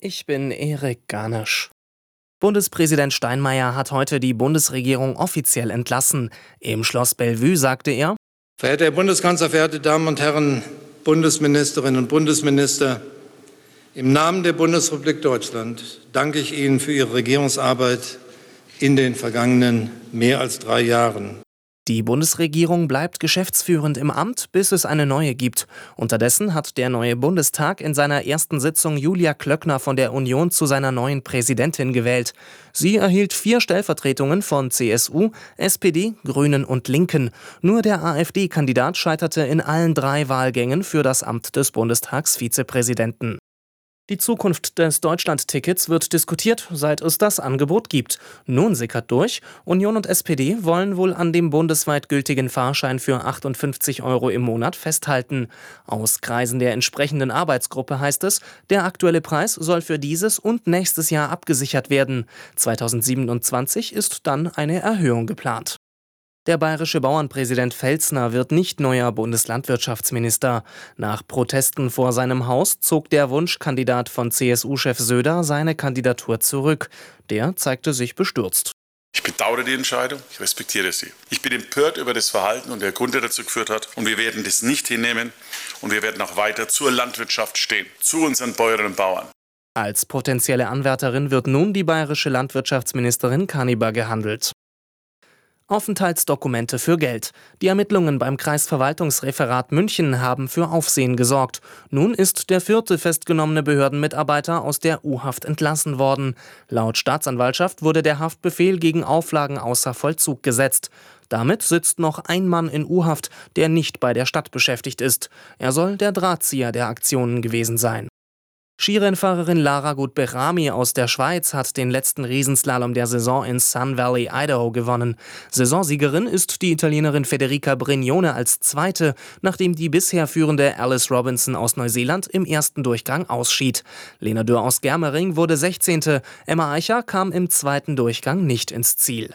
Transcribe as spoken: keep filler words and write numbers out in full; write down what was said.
Ich bin Erik Ganesch. Bundespräsident Steinmeier hat heute die Bundesregierung offiziell entlassen. Im Schloss Bellevue sagte er: Verehrter Herr Bundeskanzler, verehrte Damen und Herren Bundesministerinnen und Bundesminister, im Namen der Bundesrepublik Deutschland danke ich Ihnen für Ihre Regierungsarbeit in den vergangenen mehr als drei Jahren. Die Bundesregierung bleibt geschäftsführend im Amt, bis es eine neue gibt. Unterdessen hat der neue Bundestag in seiner ersten Sitzung Julia Klöckner von der Union zu seiner neuen Präsidentin gewählt. Sie erhielt vier Stellvertretungen von C S U, S P D, Grünen und Linken. Nur der AfD-Kandidat scheiterte in allen drei Wahlgängen für das Amt des Bundestagsvizepräsidenten. Die Zukunft des Deutschland-Tickets wird diskutiert, seit es das Angebot gibt. Nun sickert durch, Union und S P D wollen wohl an dem bundesweit gültigen Fahrschein für achtundfünfzig Euro im Monat festhalten. Aus Kreisen der entsprechenden Arbeitsgruppe heißt es, der aktuelle Preis soll für dieses und nächstes Jahr abgesichert werden. zweitausendsiebenundzwanzig ist dann eine Erhöhung geplant. Der bayerische Bauernpräsident Felsner wird nicht neuer Bundeslandwirtschaftsminister. Nach Protesten vor seinem Haus zog der Wunschkandidat von C S U-Chef Söder seine Kandidatur zurück. Der zeigte sich bestürzt. Ich bedauere die Entscheidung, ich respektiere sie. Ich bin empört über das Verhalten und der Grund, der dazu geführt hat. Und wir werden das nicht hinnehmen und wir werden auch weiter zur Landwirtschaft stehen, zu unseren Bäuerinnen und Bauern. Als potenzielle Anwärterin wird nun die bayerische Landwirtschaftsministerin Kaniber gehandelt. Aufenthaltsdokumente für Geld. Die Ermittlungen beim Kreisverwaltungsreferat München haben für Aufsehen gesorgt. Nun ist der vierte festgenommene Behördenmitarbeiter aus der U-Haft entlassen worden. Laut Staatsanwaltschaft wurde der Haftbefehl gegen Auflagen außer Vollzug gesetzt. Damit sitzt noch ein Mann in U-Haft, der nicht bei der Stadt beschäftigt ist. Er soll der Drahtzieher der Aktionen gewesen sein. Skirennfahrerin Lara Gut-Behrami aus der Schweiz hat den letzten Riesenslalom der Saison in Sun Valley, Idaho gewonnen. Saisonsiegerin ist die Italienerin Federica Brignone als Zweite, nachdem die bisher führende Alice Robinson aus Neuseeland im ersten Durchgang ausschied. Lena Dürr aus Germering wurde Sechzehnte. Emma Eicher kam im zweiten Durchgang nicht ins Ziel.